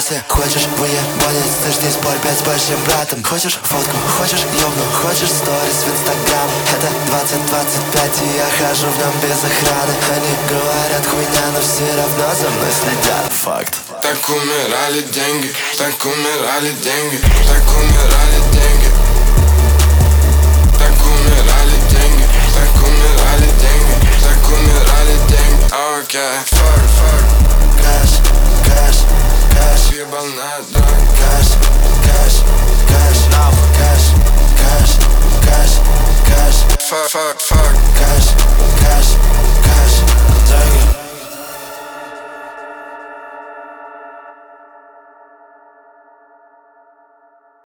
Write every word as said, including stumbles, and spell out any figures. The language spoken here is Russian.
Если хочешь выебонить, слышь, не спорь, блядь, с большим братом. Хочешь фотку, хочешь ёбну, хочешь сторис в инстаграм. Это двадцать двадцать пять, и я хожу в нем без охраны. Они говорят хуйня, но все равно за мной следят. Факт. Так умирали деньги, так умирали деньги, так умирали деньги. Так умирали деньги, так умирали деньги, так умирали деньги. Окей, fuck, fuck. Кэш, кэш, кэш, Ебал на дрон. кэш.